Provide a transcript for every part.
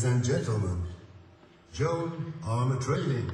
and gentlemen, Joan Armour Trading.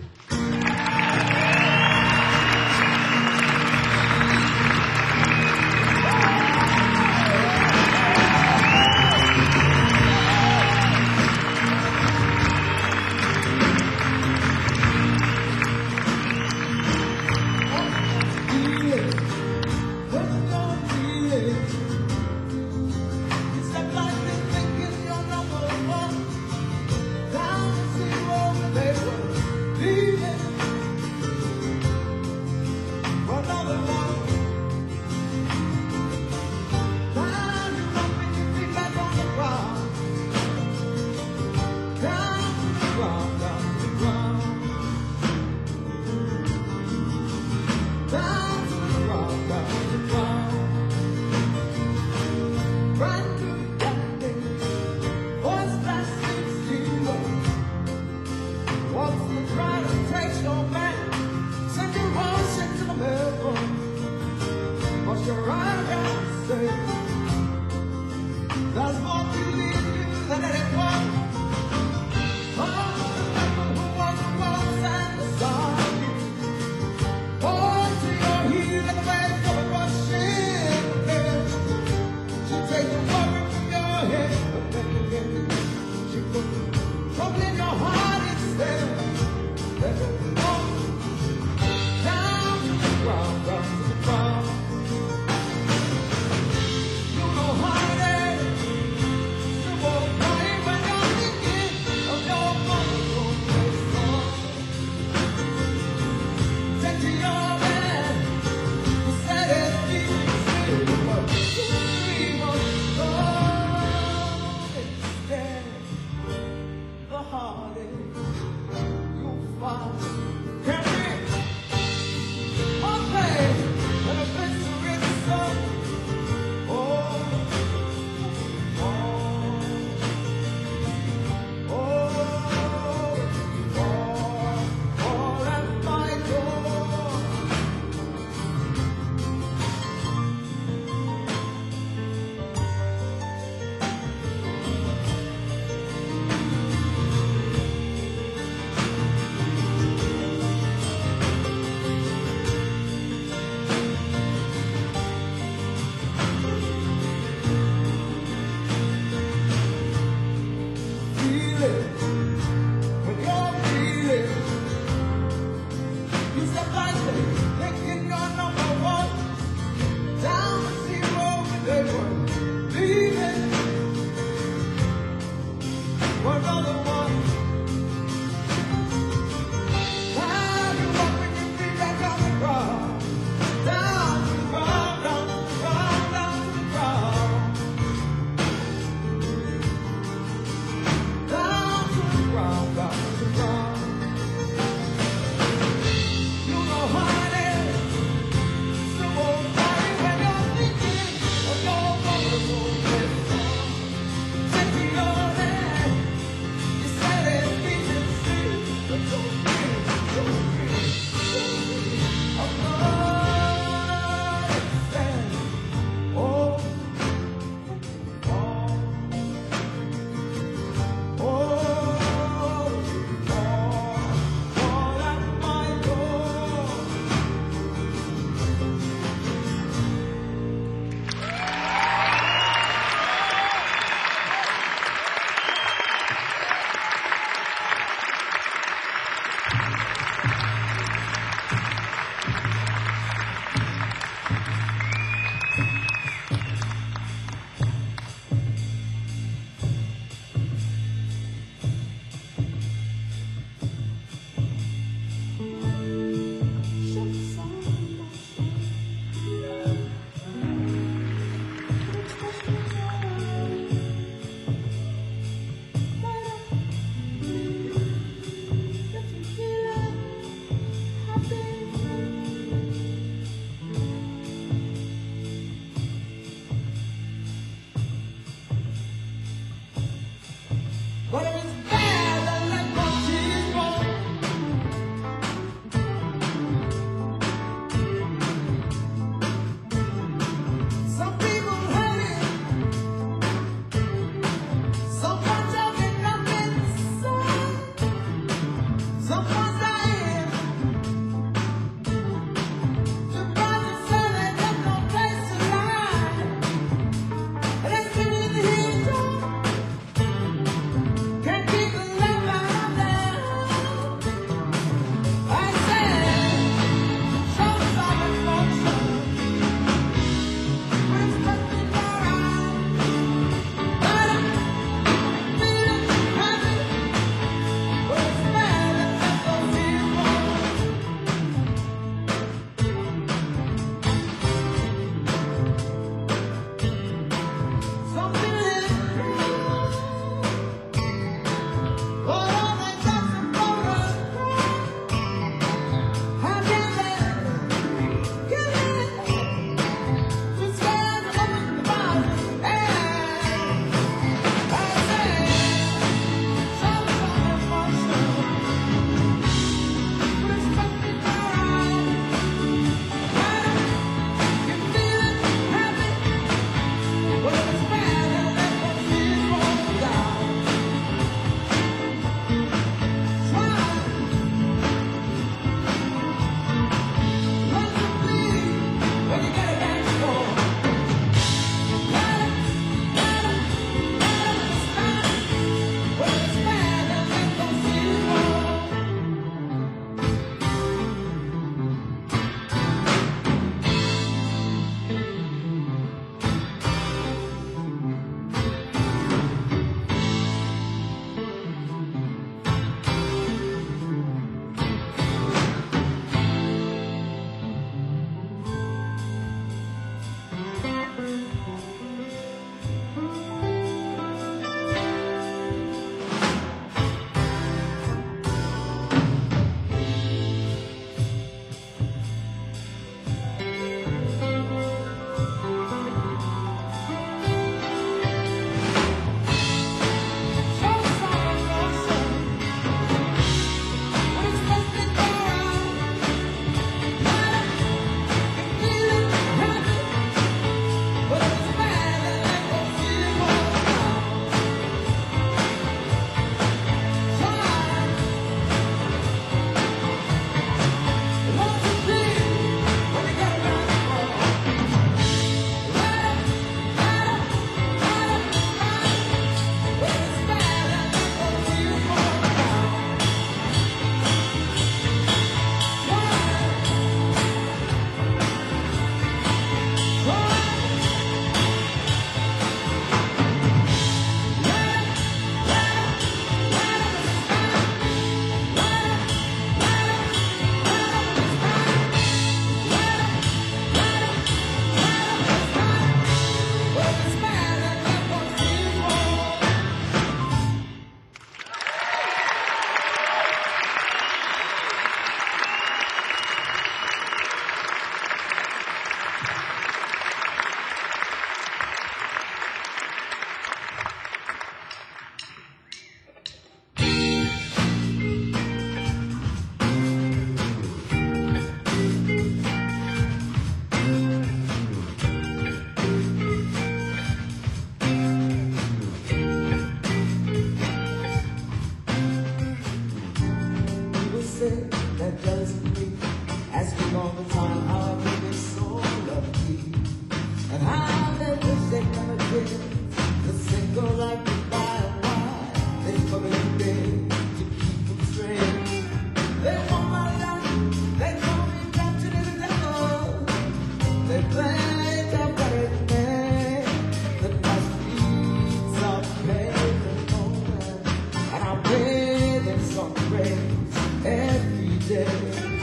say that jealous of me, asking all the time how I made it so lucky, and how they wish they never did the single like goodbye and why they struggle every day to keep them straight. They want my life, they call me captain of the devil. They play tough at everything, but my streets are paved and golden, and I'm waiting some praise every day.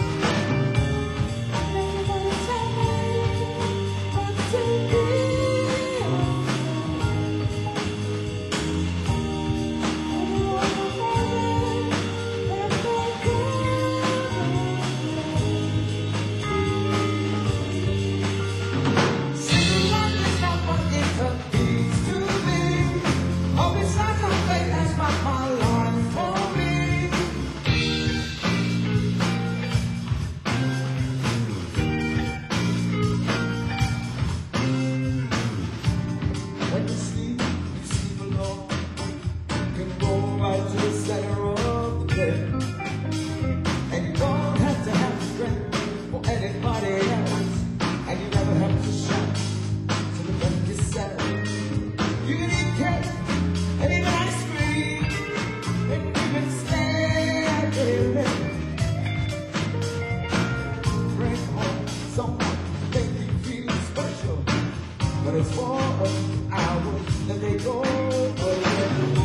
But it's for an hour that they go away.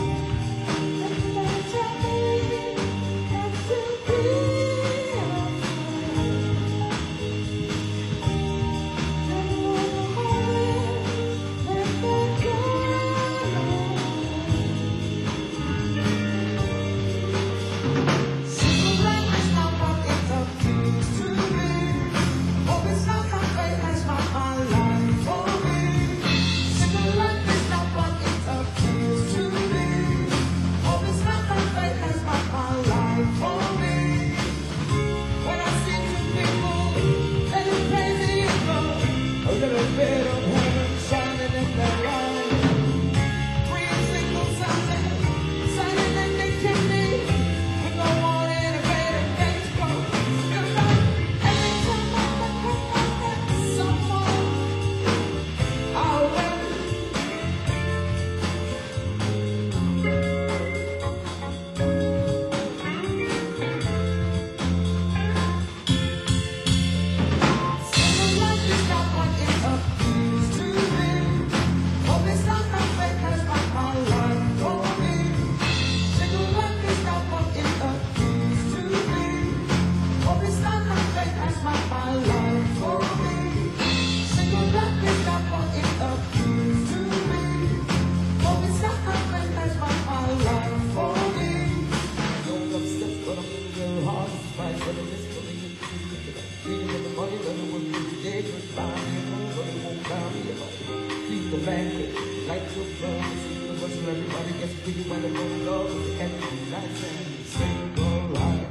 Lights will burn, the voice of everybody gets pretty when the moon goes and the lights and single life.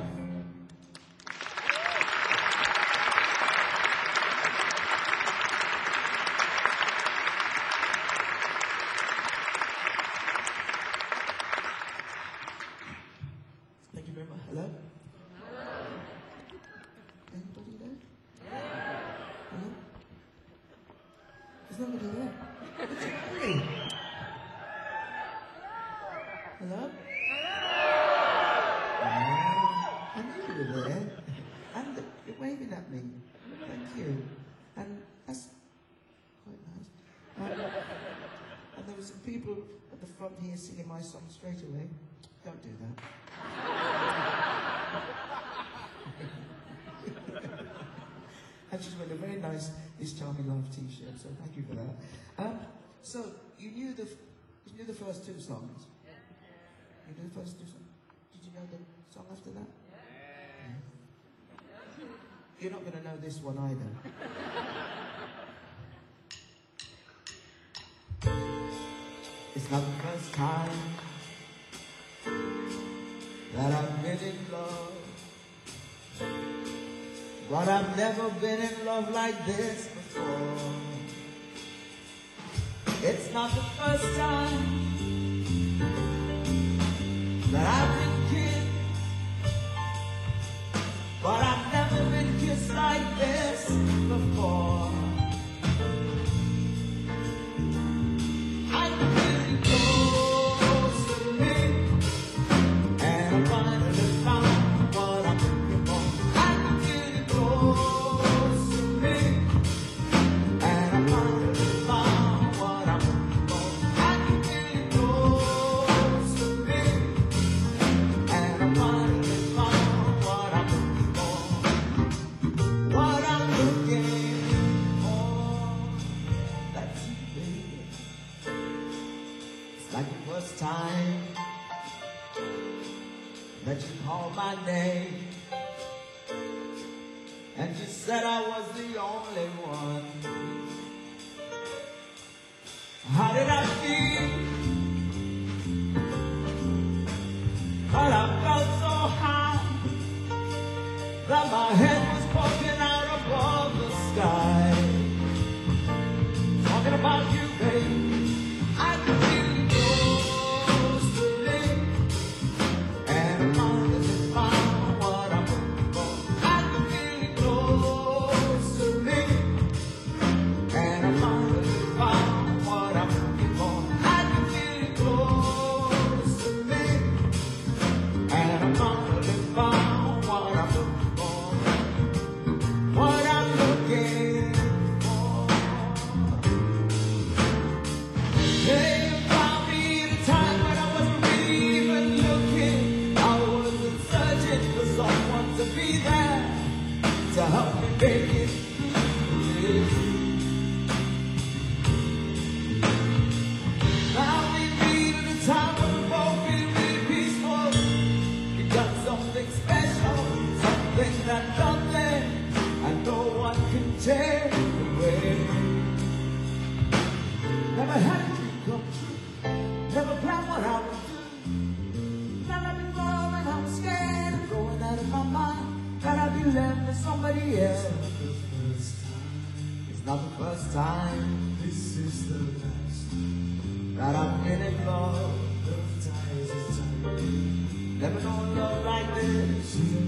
Thank you very much. Hello? Anybody there? Hello? There's nobody there. Hey. Hello? I knew you were there. And you're waving at me. Thank you. And that's quite nice. And there were some people at the front here singing my song straight away. Don't do that. And she's wearing a very nice This Charming Life t-shirt, so thank you for that. So you knew the first two songs? You knew the first two songs? Did you know the song after that? Yeah. You're not going to know this one either. It's not the first time that I've been in love, but I've never been in love like this before. It's not the first time that I've been kissed, that you called my name, and you said I was the only one. How did I feel? But I felt so high that my head was poking out above the sky. Talking about you, babe, I could feel you close to me, and I finally found what I'm looking for. I could feel you close to me, and I finally found what I'm looking for. I could feel you close to me, and I finally found what I'm looking for. What I'm looking for. Hey, you found me at a time when I wasn't even looking. I wasn't searching for someone to be there to help me make it through. Now we meet at a time when we're both really peaceful. You got something special, something that nothing and no one can take away. Never had a dream come true, never planned what I would do. Never before when I was scared of going out of my mind, that I'd be left with somebody else. It's not the first time, this is the last, that I've been in love. Never known love like this.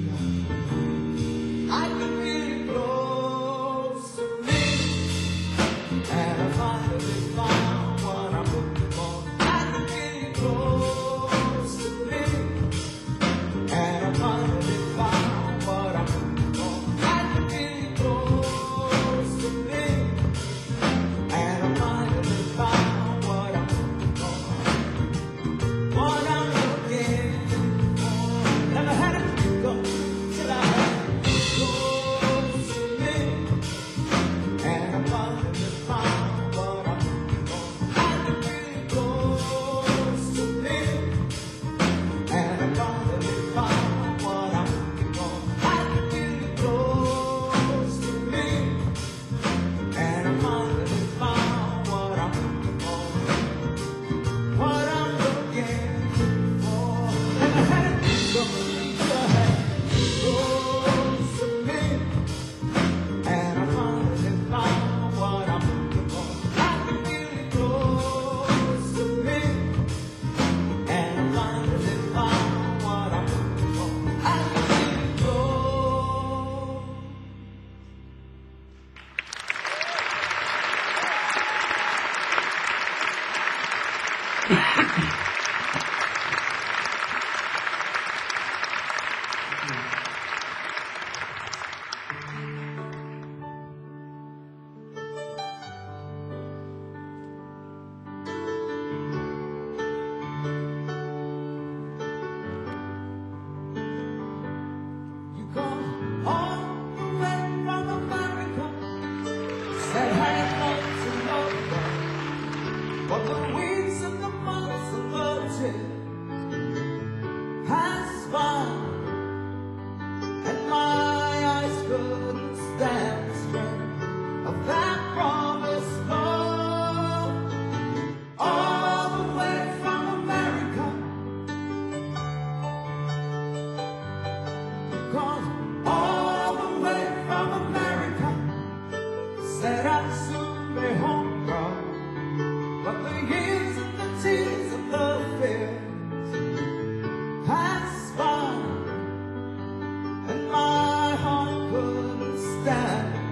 I could feel you close to me, and I finally found what I'm looking for. I could feel you close to me, and I finally found what I'm looking for. I could feel you close to me, and I finally found what I'm looking for. What I'm looking for. Never had a dream come true till I had you close to me, and I finally found what I'm looking for. I could feel you close to me, and I finally found what I'm looking for. I could feel you close to me, and I finally found what I'm looking for. What I'm looking for. Never had a dream come true till I had you close to me, and I finally found what I'm looking for. I can feel you close to me, and I finally found what I'm looking for. I can feel you close. You come all the way from America, said had love to love you, but the weeks and the months of the year has gone, and my eyes couldn't stand the strain of that promised love. All the way from America, come all the way from America, said I'd soon be home, girl. But the years and the tears and the fears has gone, and my heart couldn't stand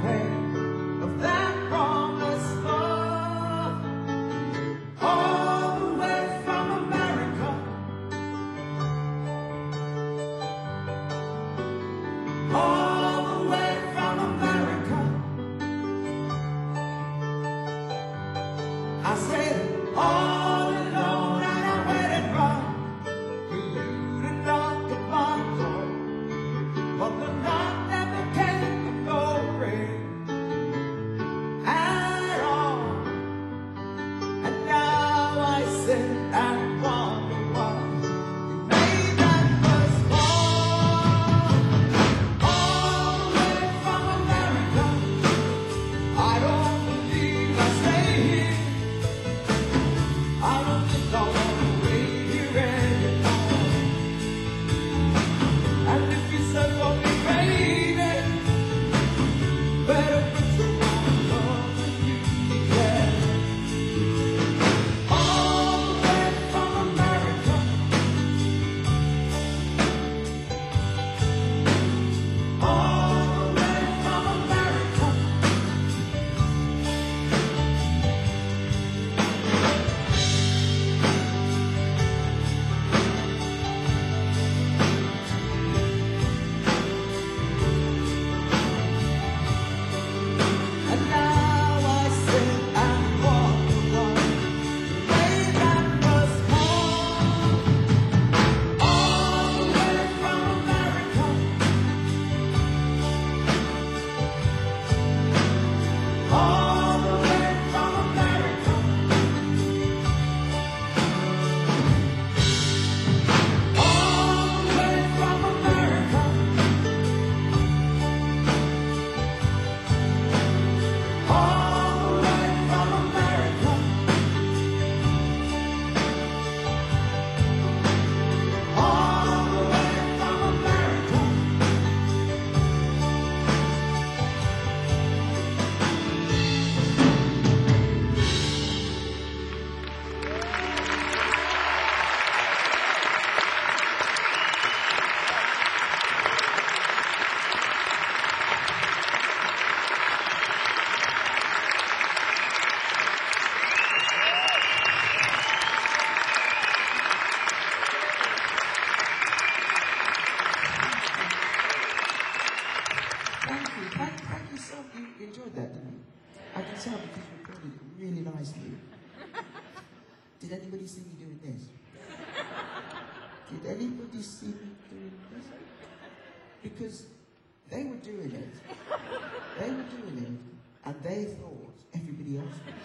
You enjoyed that, didn't you? I can tell because you recorded it really nicely. Did anybody see me doing this? Did anybody see me doing this? Because they were doing it. They were doing it, and they thought everybody else was.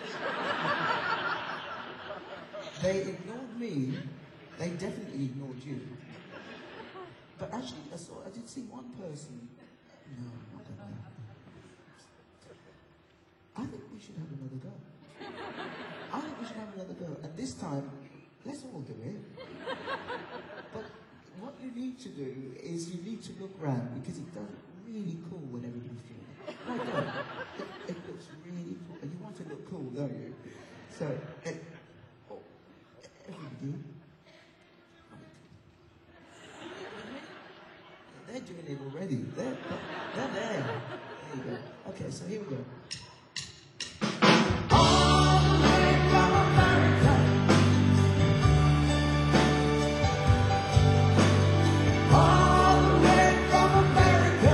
They ignored me. They definitely ignored you. But actually, I did see one person. No, not that one. I think we should have another go. I think we should have another go. And this time, let's all do it. But what you need to do is you need to look round because it does really cool when everybody's doing it. Right there. It looks really cool. And you want to look cool, don't you? So, everybody. They're doing it already. They're there. There you go. Okay, so here we go. All the way from America. All the way from America.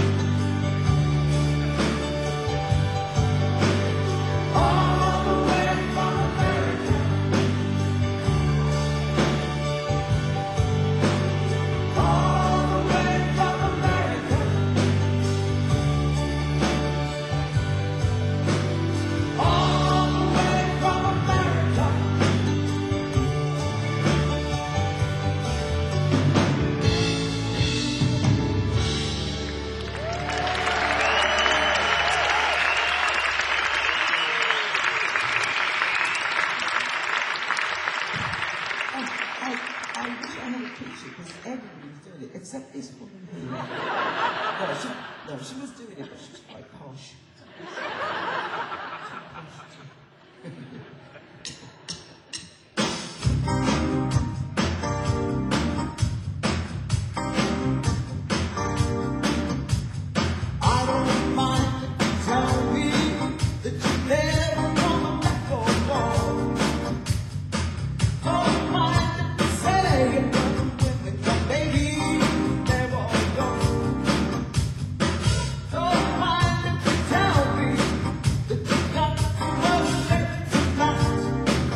All the way from America. All the way from America. All the way from America. I wish I had a picture because everybody was doing it except this woman here. No, she was doing it, but she's quite posh. I don't mind if you tell me that you never wanna let go of. Don't mind if you say you're running with me, but baby, never go. Don't mind if you tell me that you got to work late tonight.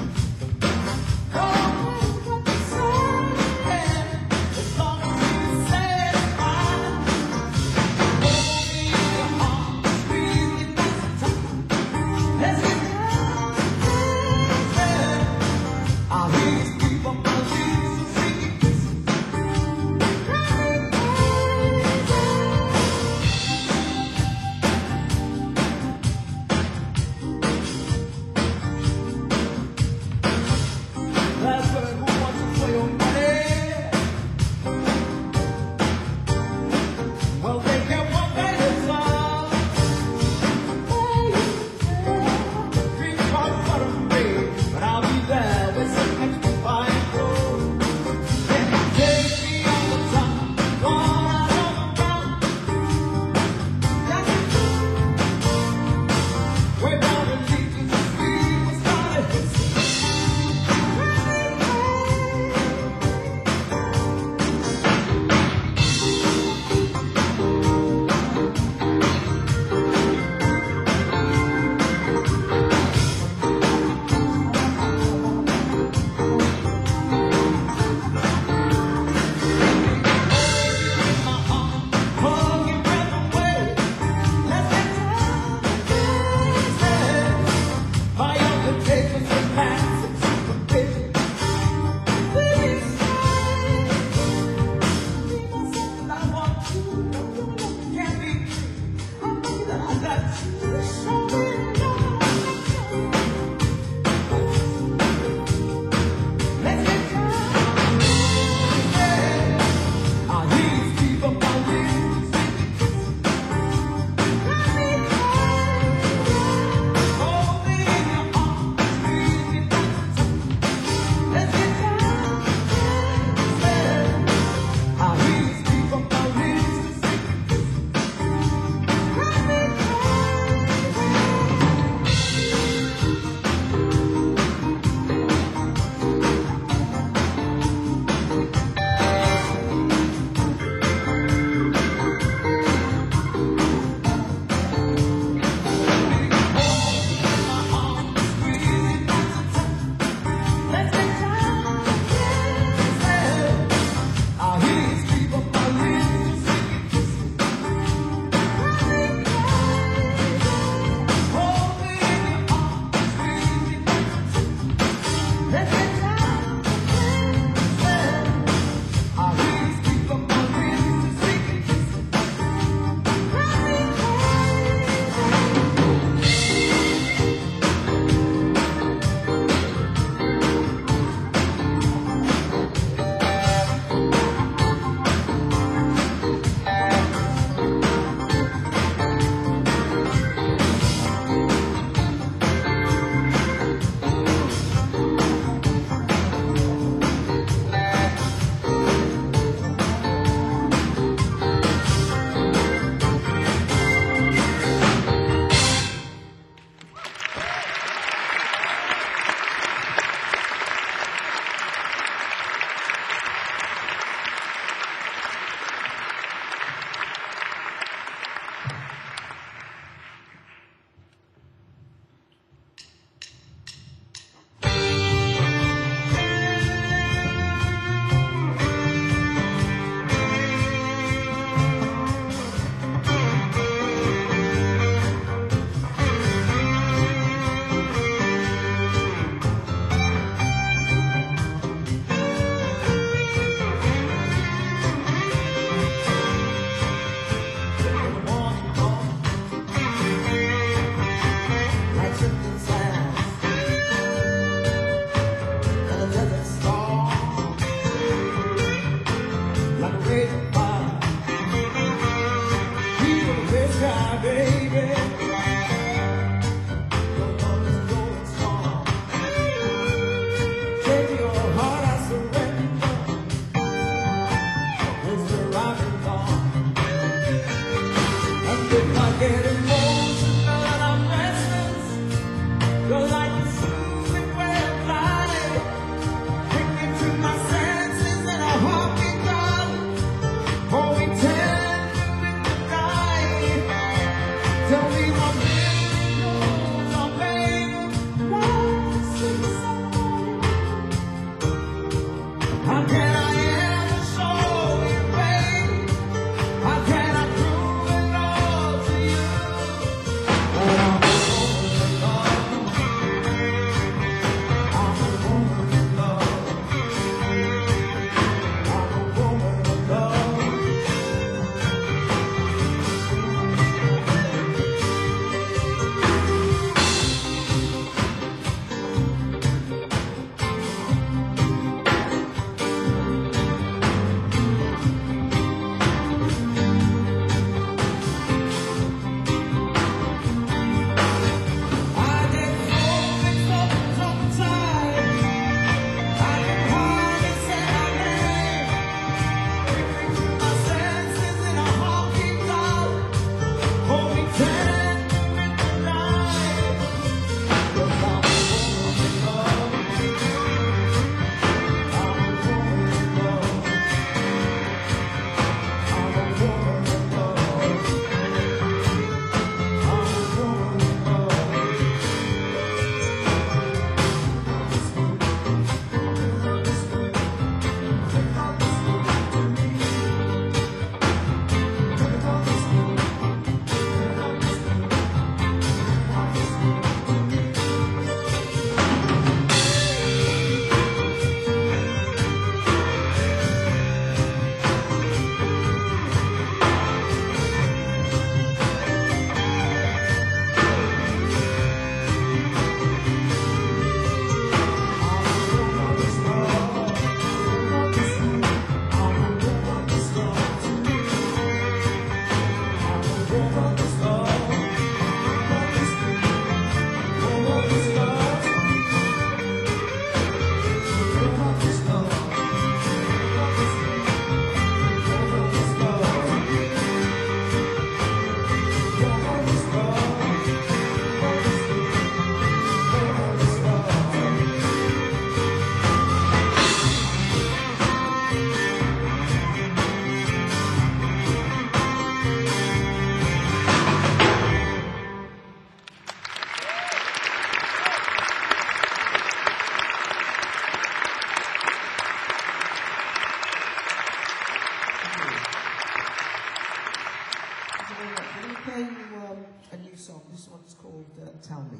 Tell Me.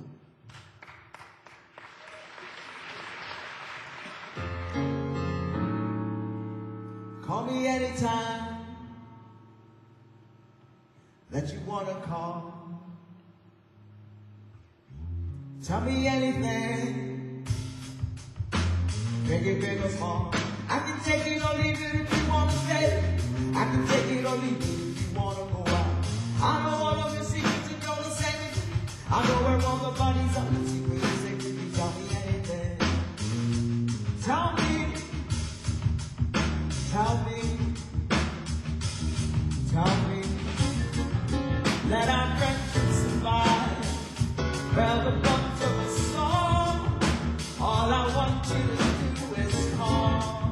Call me anytime that you want to call. Tell me anything, big it, big or small. I can take it or leave it if you want to stay. I can take it or leave it if you want to go out. I know all of your secrets and you're the same. I know where all the bodies are. The secret is safe if you tell me anything. Tell me, tell me, tell me. Let our friendship survive. Well, the bones of a song. All I want you to do is call.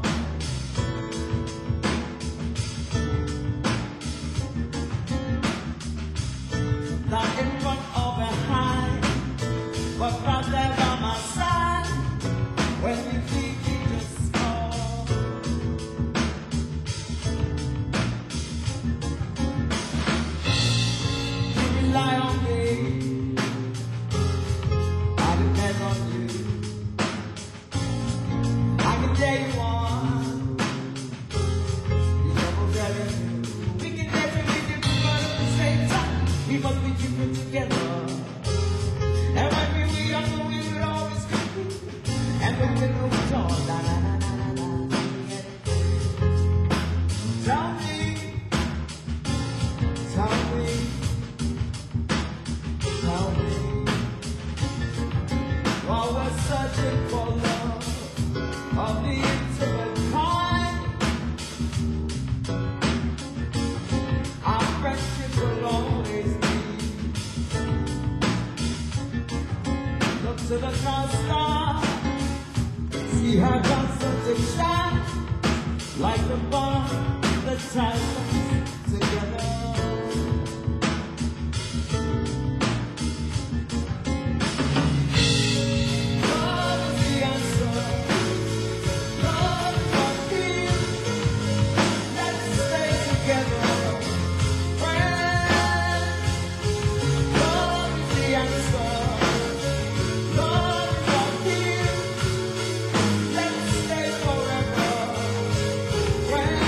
Not in front or behind, but right there by my side. When you need me, just call. You rely on me, I depend on you. I can tell you on, you never really knew. We can never be different, but at the same time, we must be different together. And when we were younger, we would always compete. And when we moved on, la la la la la la. Tell me, tell me, tell me. While we're searching for love of the intimate kind, our friendship will always be. Look to the North Star, see her constantly shine, like the bond that ties us together. Love is the answer, love is what gives. Let's stay together, friends. Love is the answer, love is what gives. Let's stay forever, friends.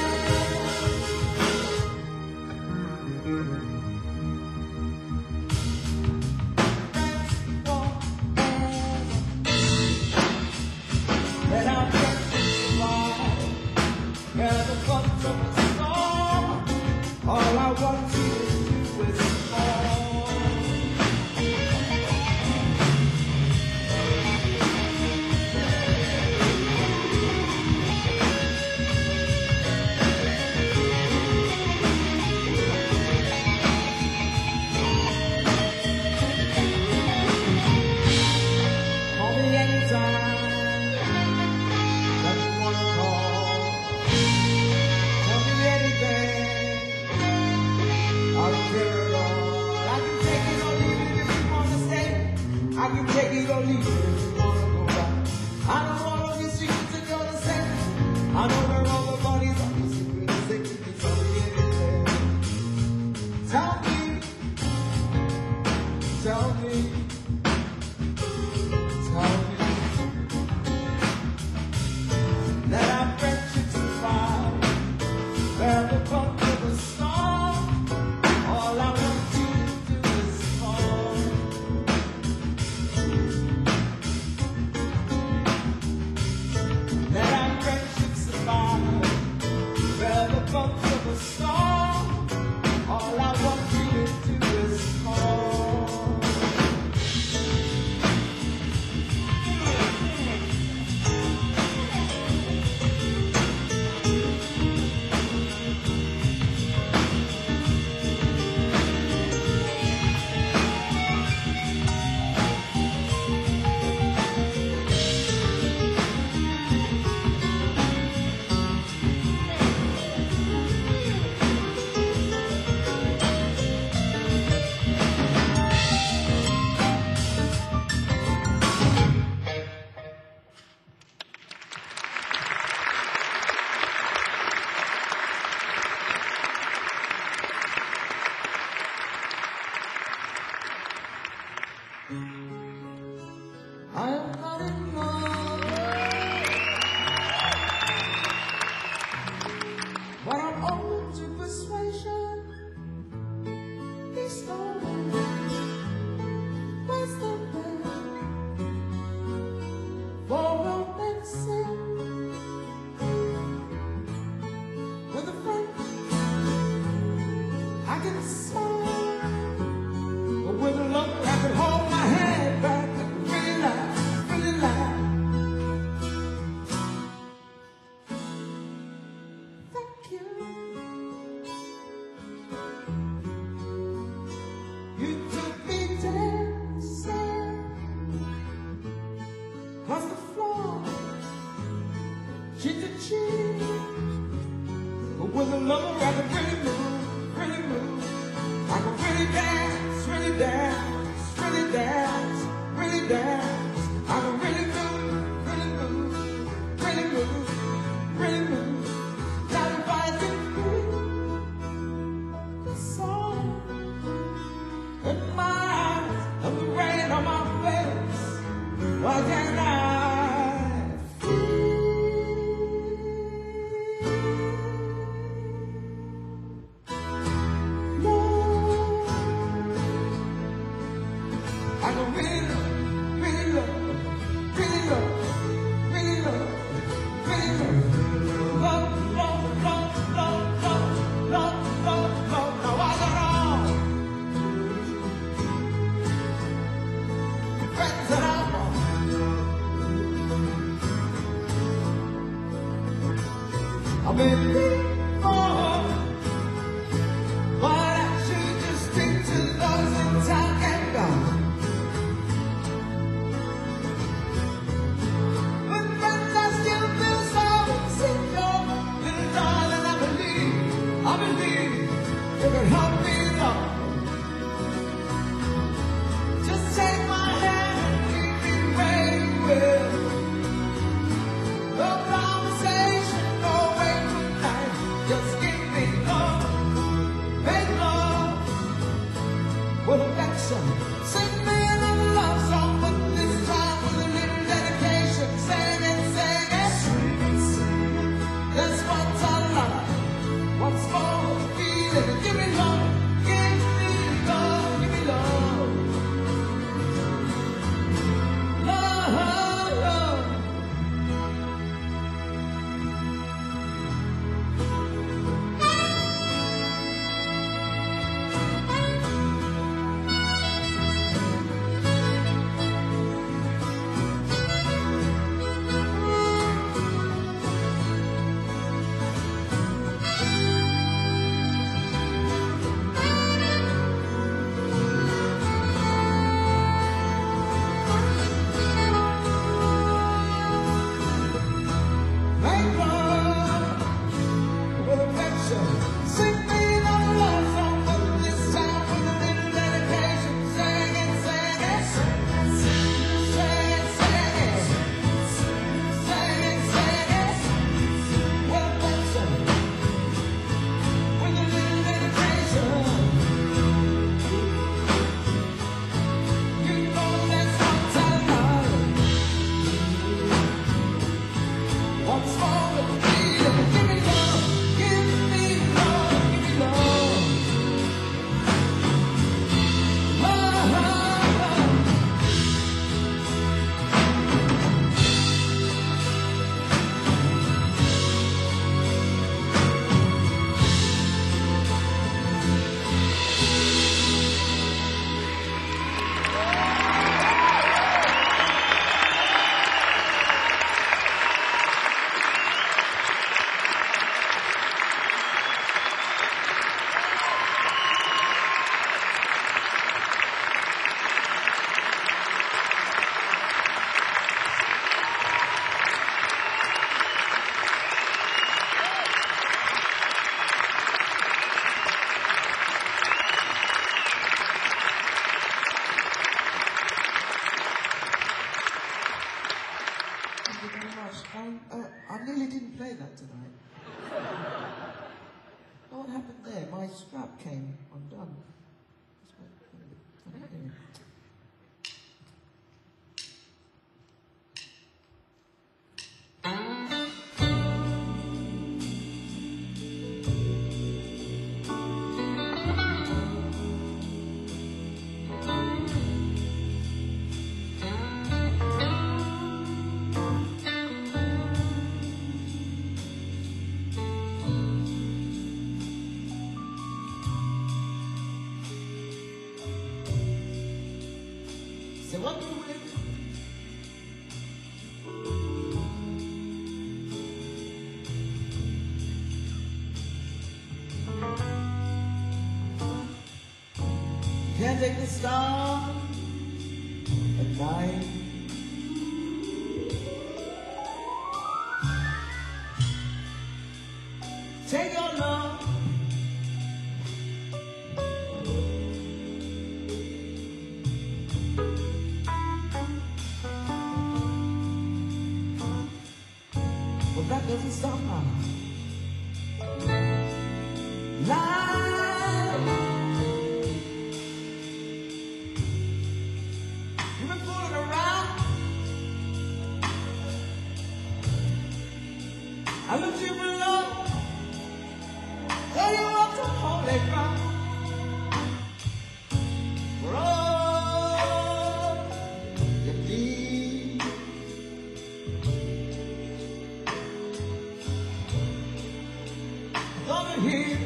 Let our friendship survive. Where the buttons of a song. All I want you to do is call. Call me anytime that you wanna call. Tell me anything, open to persuasion. He's stolen. What's the plan for romancing with a friend? I can smile, but with a look I can hold my head back and really laugh, really laugh. Thank you. You took me dancing across the floor, cheek to cheek. But with a lover I can really move, really move. I can really dance, really dance, really dance, really dance. I can really move, really move, really move, really move. Now if I can feel the sun in my eyes and the rain on my face, why can't I feel love? I can really love, really love, really love, really love, really love. Love, love, love, love, love, love, love, love. Now I got all the friends that I want. I may be wrong, but I should just stick to those in time and gone. But friends, I still feel so insecure. Little darling, I believe you can help me love. Just take my hand and lead me where you will. No conversation, no wait for night. Just give me love, make love with affection. Sing me another love song, but this time with a little dedication. Sing it, sing it. That's what I like. Once more, feel it. Give me love, give me love, give me love. Love, love. Make love with affection. Sing me another love song, but this time with a little dedication. Sing it, sing it. Sing it, sing it. Sing it, sing it. With affection, with a little dedication. You know that's what I love. Once more with the feeling. Give me love, give me love, give me love. Love, love. Thank you very much. I nearly didn't play that tonight. What happened there? My strap came undone. That's what- what you will. Can't take the storm at night. Take your love. Well, that doesn't stop now. Life. You've been fooling around. I looked you below. Tell you up to holy ground. For all you need. Over here.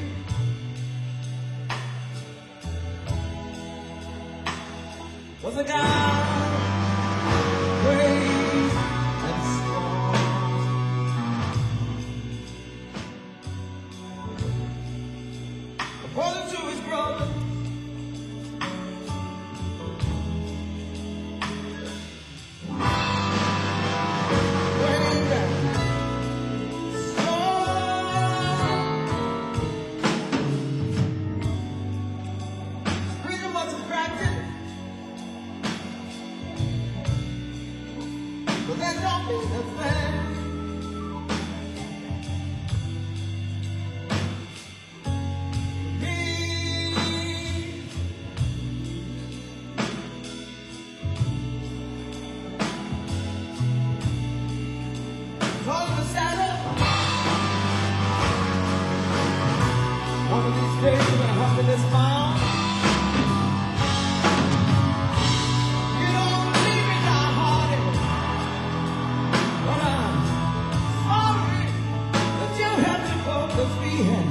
Was a guy brave and strong. According to his brother, brave and strong. Freedom wasn't practiced. But that don't mean a thing. Me. Call the saddle. One of these days you're gonna hump in this mound. You don't believe me now, Hardy. But I'm sorry that you have to go to fear.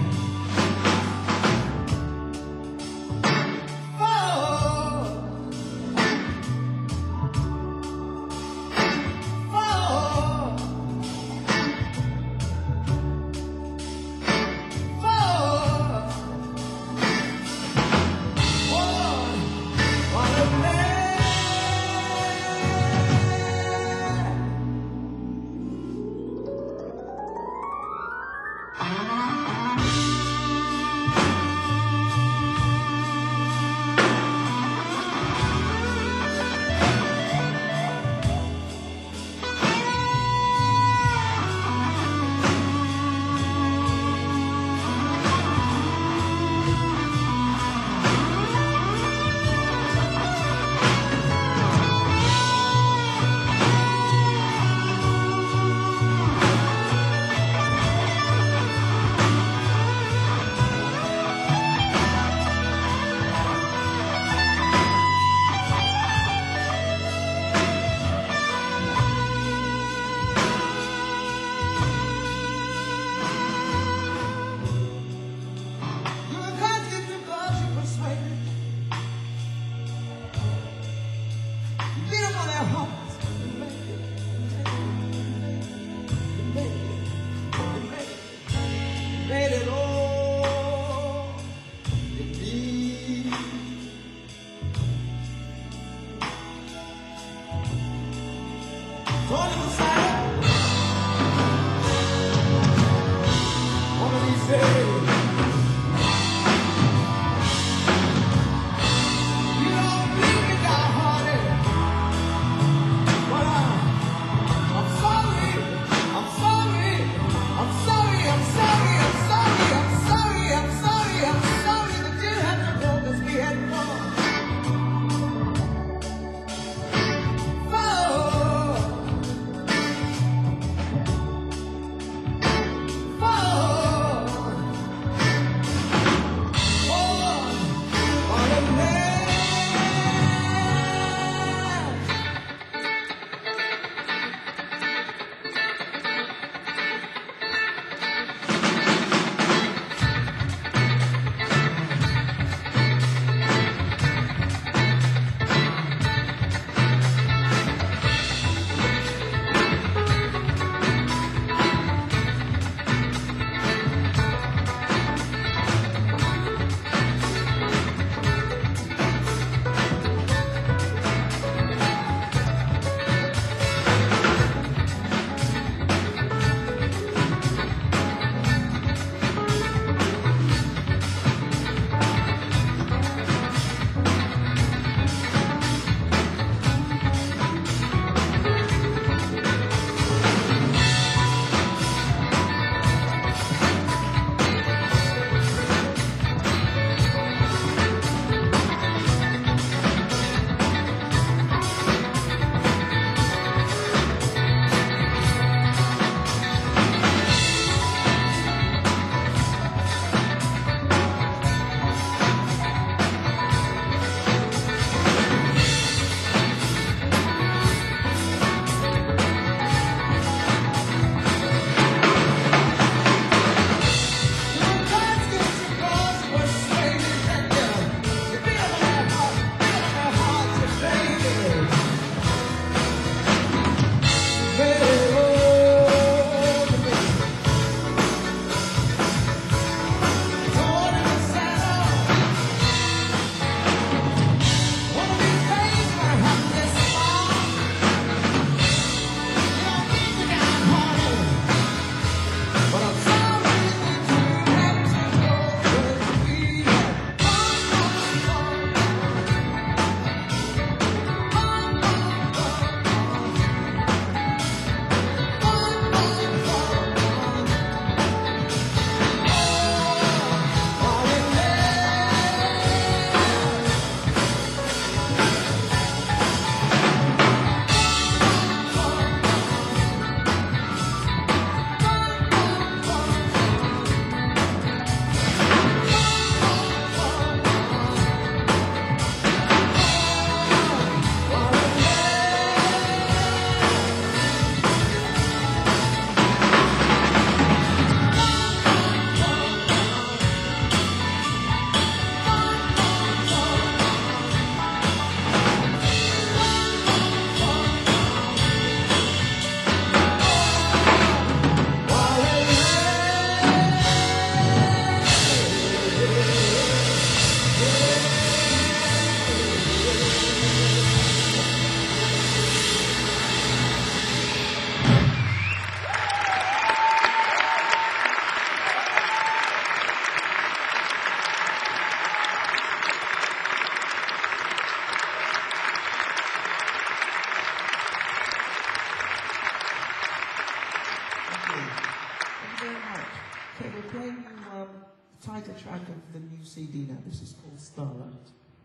with the new CD now. This is called Starlight.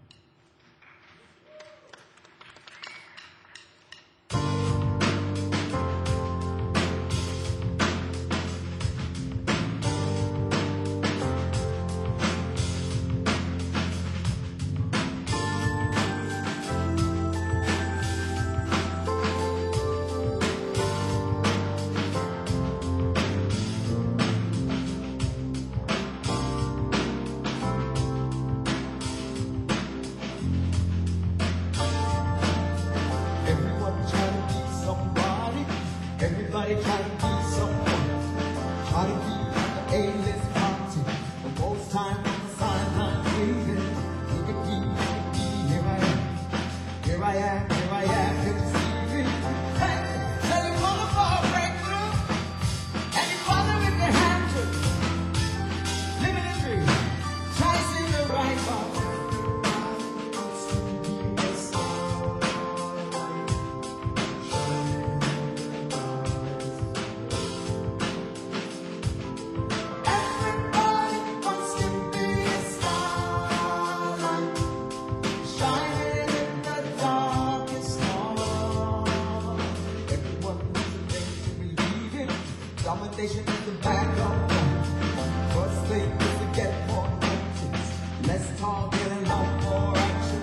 Everybody trying to be someone, try to be at the A-list party, the most time on the sideline waving. Look at me, here I am, here I am, here I am, here to see me. Hey, so you wanna fall breakthrough, and you follow with your hand to living a dream, try to see the right path. Domination is the background. First thing is to get more notice. Less talk and a lot more action.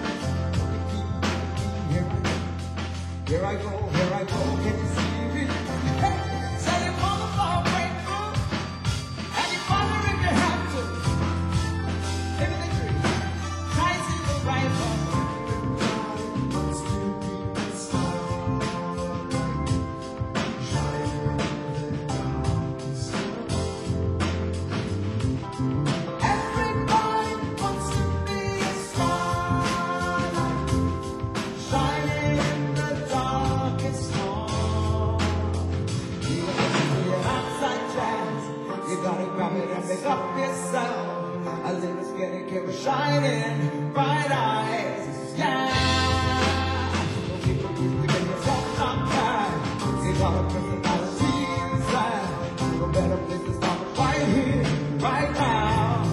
Here I go, here I go. Can you see me? Hey, so you wanna fall breakthrough, and you follow if you have to. Live in the dream, try to see the right one. Make up yourself, a little skinny kid with shining bright eyes. Yeah, people used to get yourself not bad. You got a personality inside. No better place to stop right here, right now.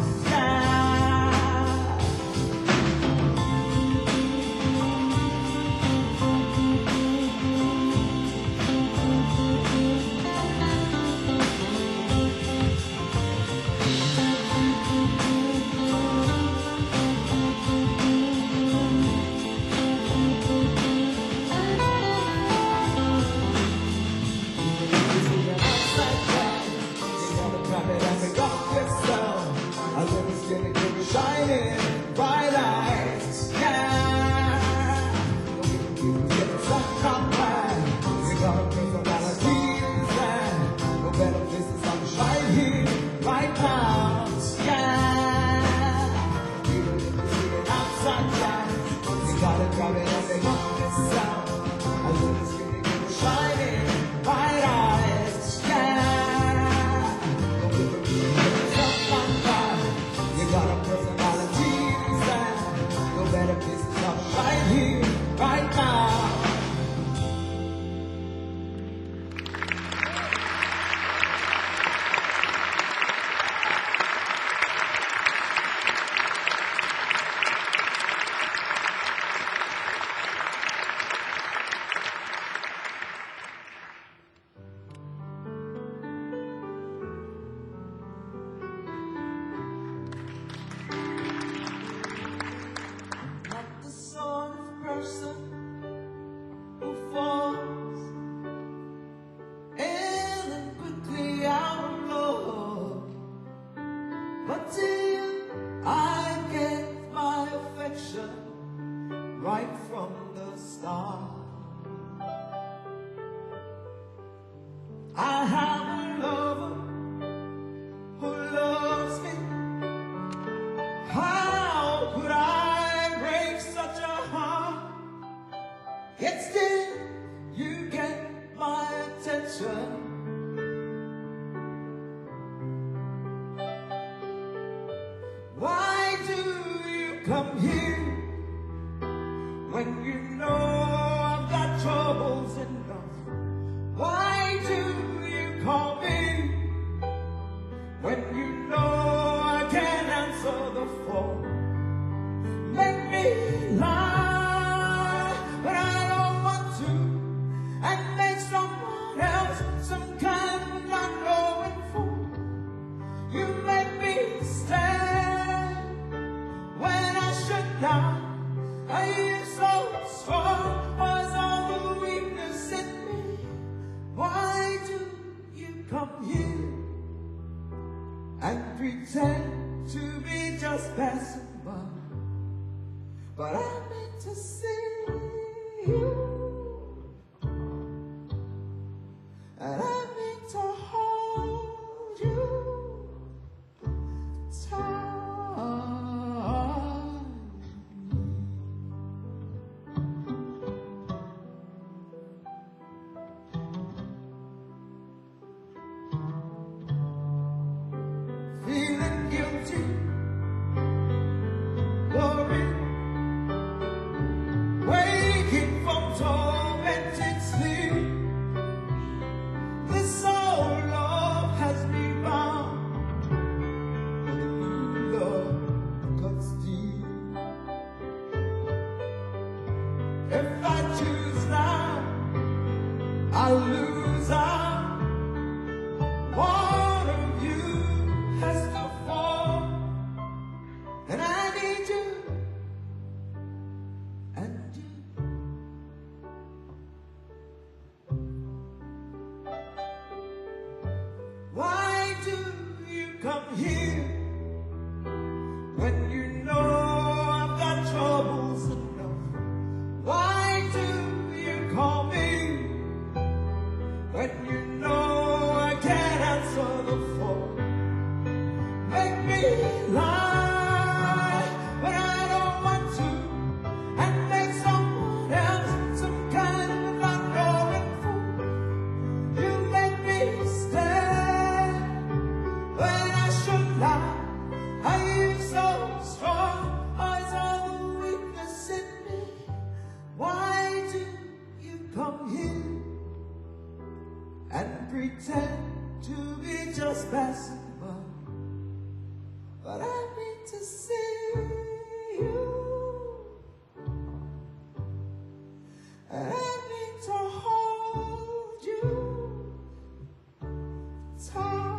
Shining bright eyes, yeah. Don't get yourself come back. You got a personality inside. No better business on right here, right now, yeah. Even if you see it outside down, you gotta grab it and make it sound. A little skinny girl shining bright eyes, yeah. Don't get yourself come back. You got a personality inside. No better business off right here, right now. Who falls and then quickly out of love, but till I get my affection right from the start. I have a lover who loves me. How could I break such a heart? Yet still you get my attention. Why do you come here when you know I've got troubles enough? Why do you call me when you know I can't answer the lie? Are you so strong? Was all the weakness in me? Why do you come here and pretend to be just passing by? But I meant to see you, and I meant to hold you tight. Feeling guilty, worried, waking from tormented sleep. This old love has me bound. Love cuts deep. If I choose now, I'll lose out. One of you has to fall, and I need you, and you. Why do you come here when you know I've got troubles enough? Why do you call me when you know I can't answer the phone? Make me lie when I don't want to, and make someone else some kind of not-knowing fool. You make me stand when I should lie. Are you so strong? Or is all the weakness in me? Why do you come here and pretend to be just passing by? But I need to see you, and I need to hold you tight.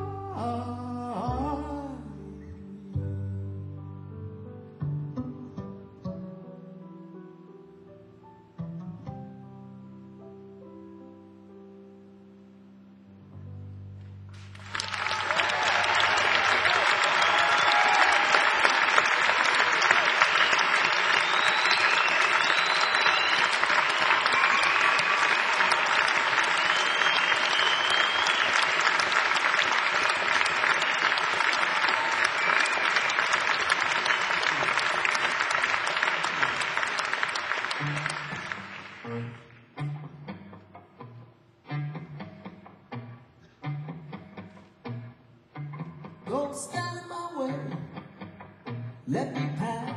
Don't stand in my way, let me pass.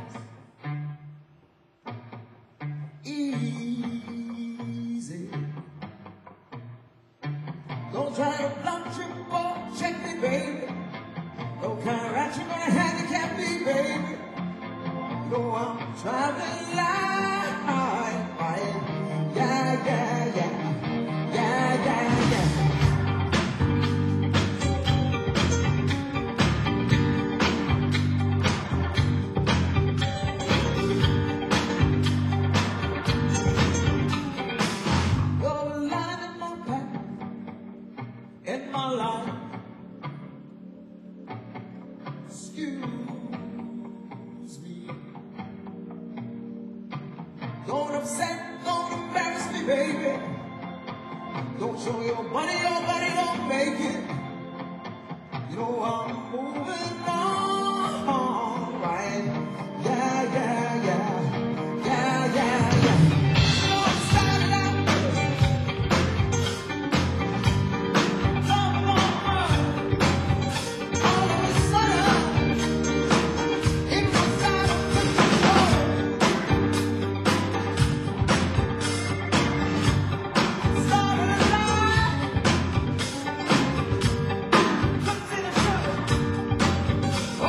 Easy. Don't try to blunt your ball, check me, baby. No kind of rat you're gonna handicap me, baby. You know I'm traveling light, yeah, yeah, yeah, yeah, yeah, yeah. In my life, excuse me. Don't upset, don't embarrass me, baby. Don't show your body don't make it. You know I'm moving on, right? Yeah, yeah, yeah, yeah, yeah, yeah. You know I'm starting out all of a sudden, it goes out of control. Started a lie, comes in a show.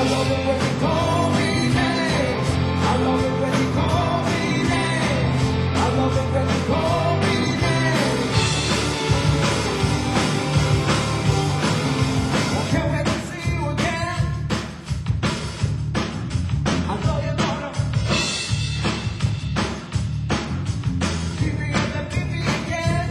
love it when you call me names. I love it when you call me names. I love it when you call me names. I can't wait to see you again. I know you're gonna keep me up and beat me again.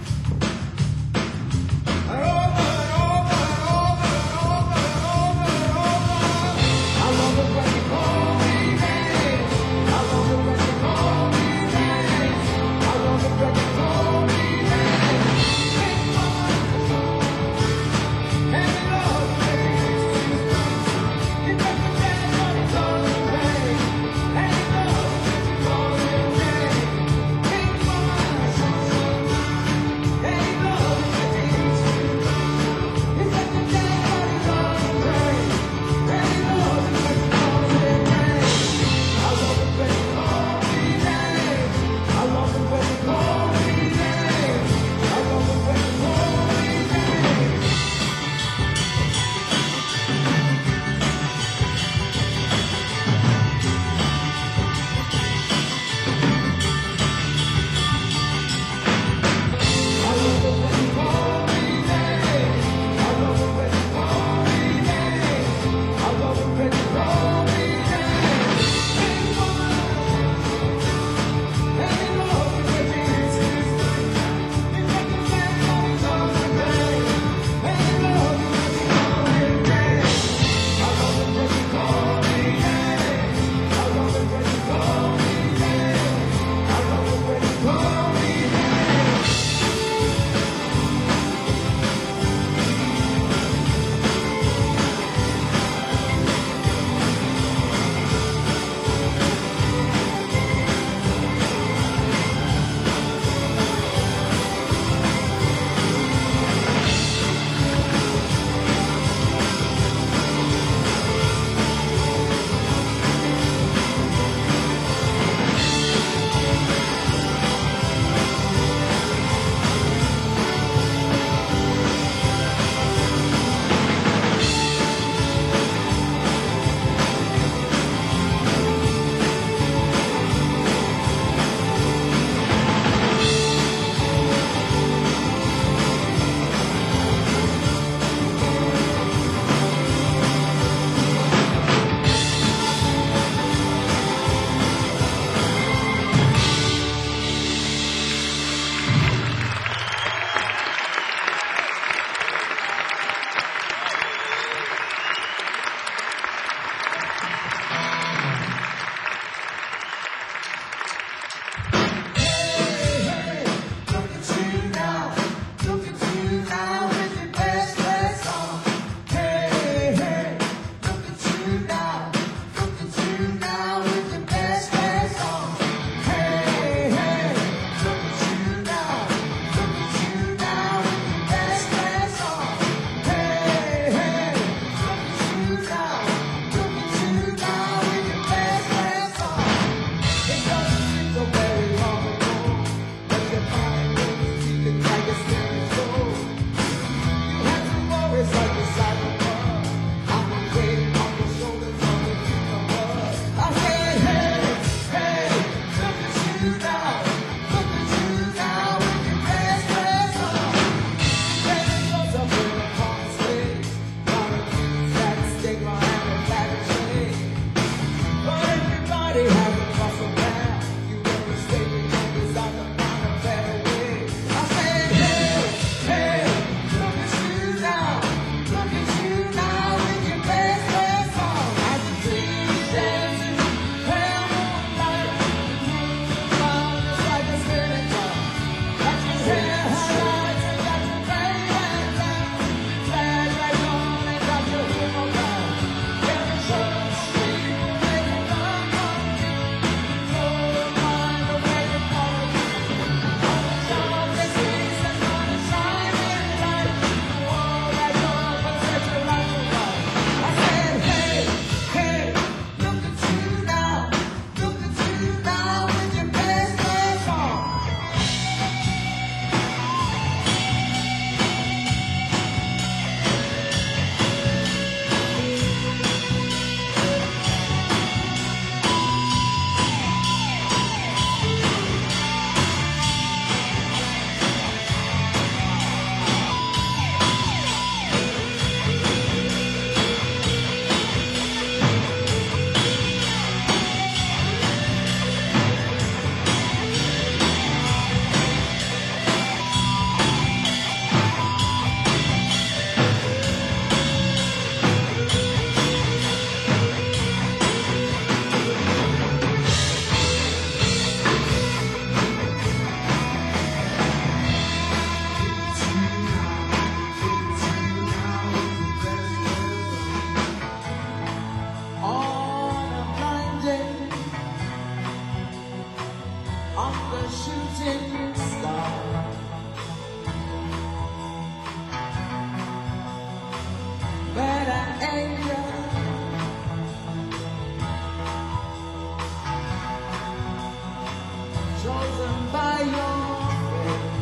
And over and over and over and over and over and over. I love it when you call me names. I love it when you call me names. I love it when you call me names. And you love me. You got the dance on the tongue and pain. And you love me when you call me names. Think for my sunshine. And you love me when you eat me. You got the dance on the tongue and pain. And you love me when you call me names. I love it when you call me names. I love it when you call me names. I love it when you call me names. I love it when you call me names. I love it when you call me names. I love it when you call me names. And you love me when you eat me. You got the dance on the tongue and pain. And you love me when you call me names. I love it when you call me names. I love it when you call me names. I love it when you call me names. shooting star. But an angel chosen by your faith.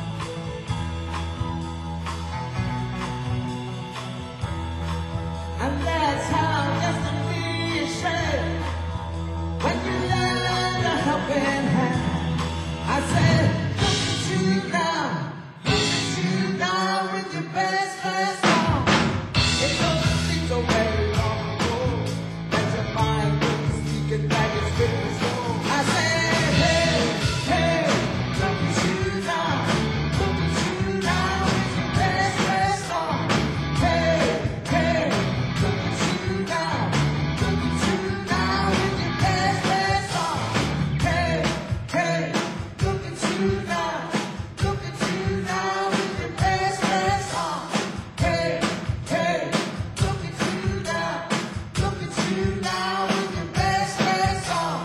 And that's how destiny is shaped. When you lend a helping hand, I said, look at you now, with your best dress on. It doesn't seem so very long ago that your mind was speaking like it's written stone. I said, hey, hey, look at you now, with your best dress on. Hey, hey, look at you now, with your best dress on. Hey, hey, look at you now, with your best dress on. Hey, hey, look at you now, with your best dress on.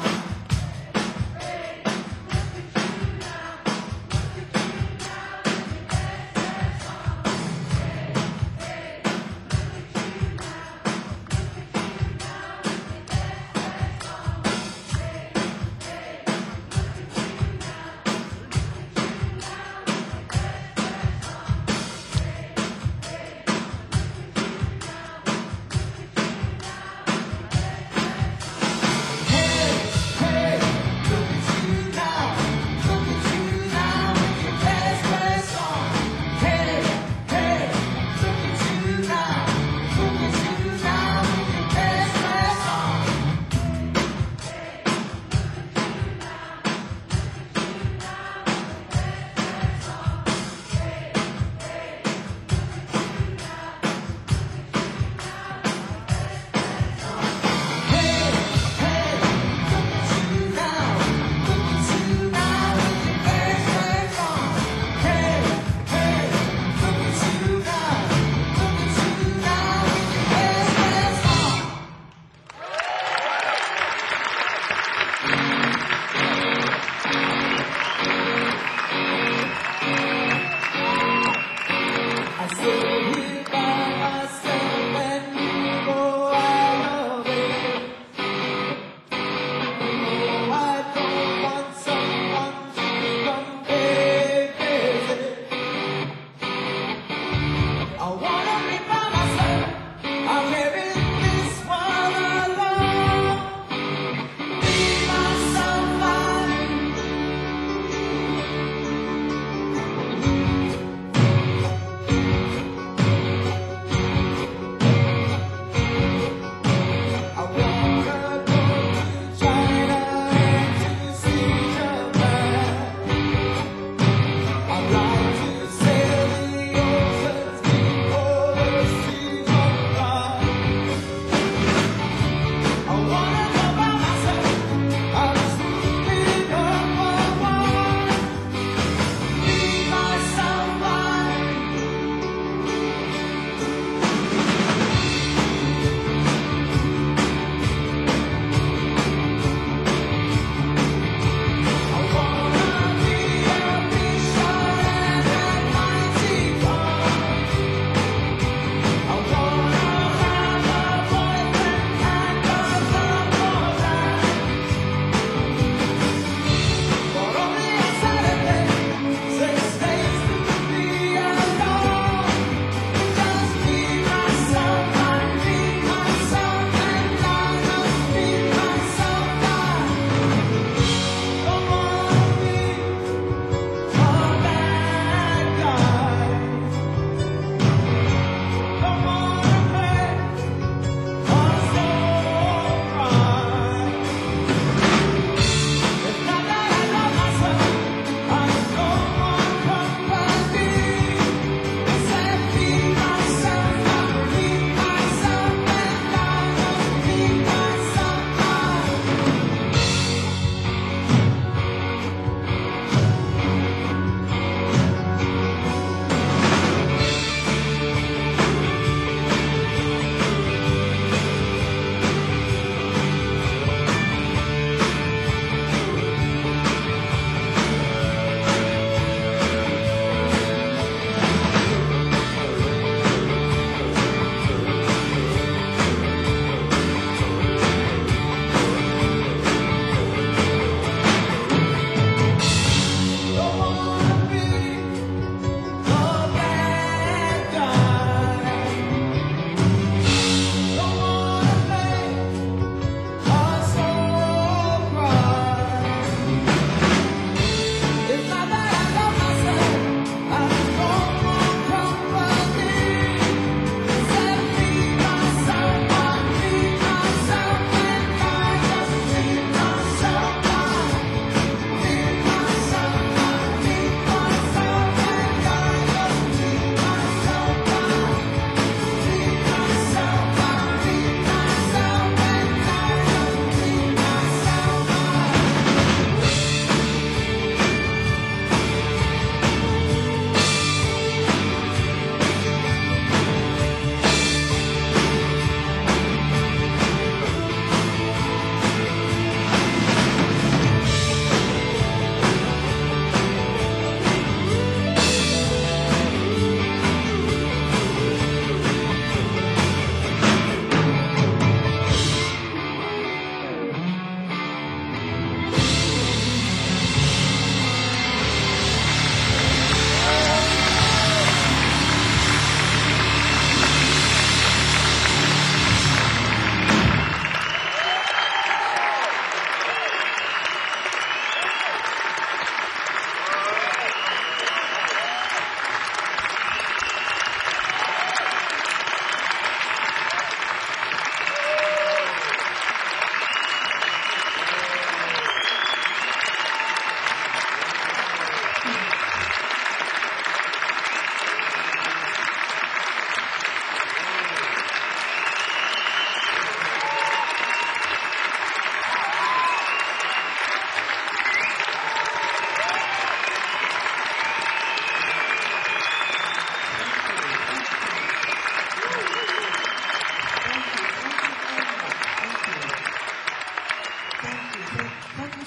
I sit here by myself and you go out of it. Oh, I don't want someone to come visit. I wanna be by myself. I'm living this one alone. Be myself, I wanna go to China and to see Japan. I'd like to sail the oceans before the seas run dry. I wanna go by myself. I'm truly number one. Be myself, I wanna be a bishop and a mighty God. I wanna have a boyfriend and a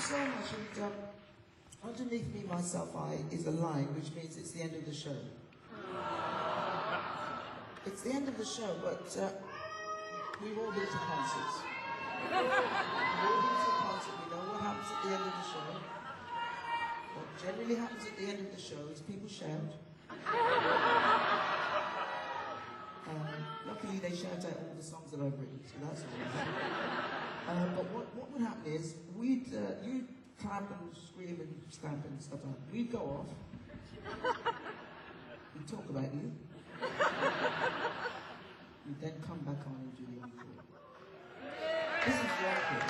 so much. And underneath me, myself, I is a line, which means it's the end of the show. It's the end of the show, but we've all been to concerts. We've all been to a concert. We know what happens at the end of the show. What generally happens at the end of the show is people shout. Luckily, they shout out all the songs that I've written, so that's all right. But what would happen is, you'd clap and scream and stamp and stuff like that. We'd go off. We'd talk about you. We'd then come back on and do the encore. This is the encore.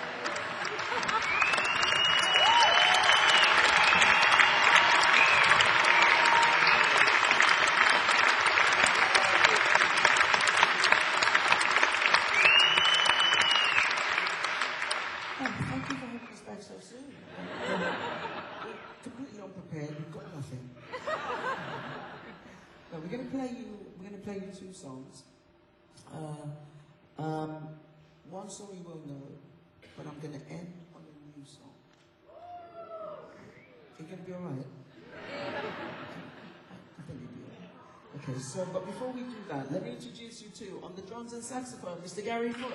Thank you for having us back so soon. We're completely unprepared. We've got nothing. No, we're going to play you two songs. One song you will know, but I'm going to end on a new song. Are you going to be all right? I think you'll be all right. Okay, so, but before we do that, let me introduce you to, on the drums and saxophone, Mr. Gary Foote.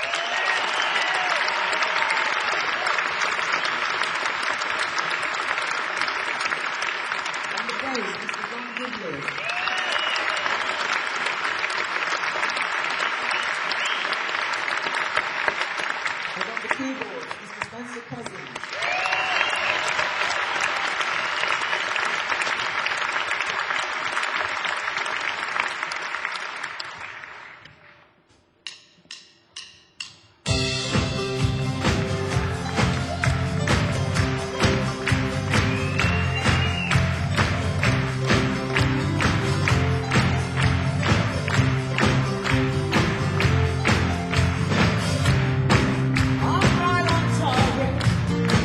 On the bass, Mr. Ron Goodley. And on the keyboard, Mr. Spencer Cousins. I'm right on target.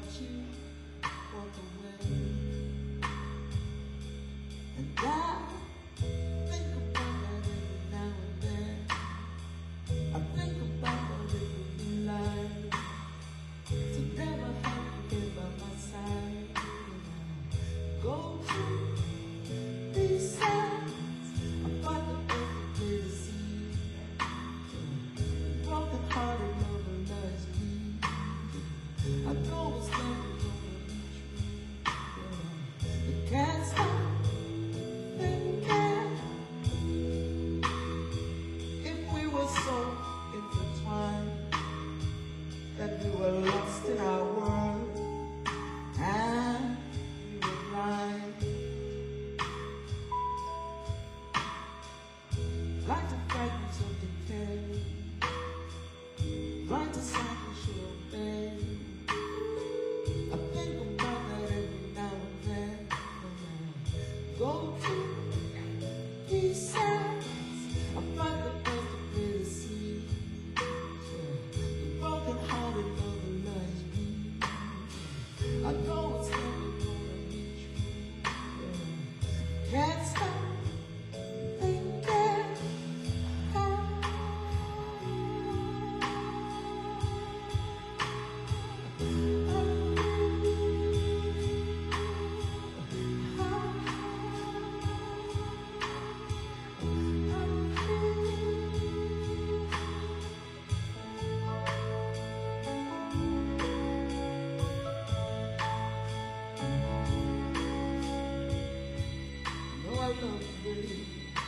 watch you walk away. And I think about that every now and then. I think about what it would be like to never have you here by my side. Go to these sides, I find the perfect way to see. Broken hearted over last week. I know it's never gonna be true. It can't stop thinking. If we were so intertwined that we were lost in our world and we were blind. Like the fragments of decay, right to sacrificial obey. I think about that every now and then. Go to these sides, I find the perfect way to see. The broken hearted love of lies me. I know it's never gonna be true. Can't stop thinking. I love you, baby.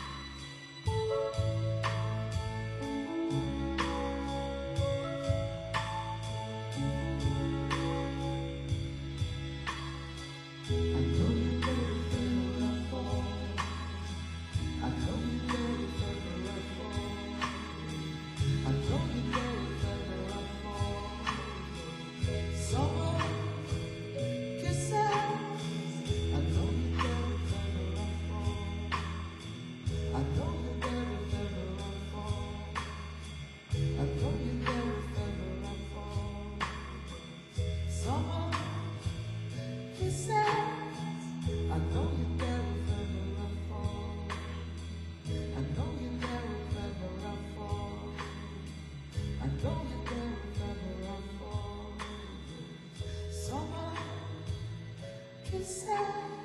I know you better than what I fall. I know you better than what I fall. I know you better than what I fall. Summer kisses. I know you better than what I fall. I know you better than what I fall. I know you better than what I fall. Summer kisses. I know you better than what I fall. I know you better than what I fall. I know you better than what I fall. Summer kisses.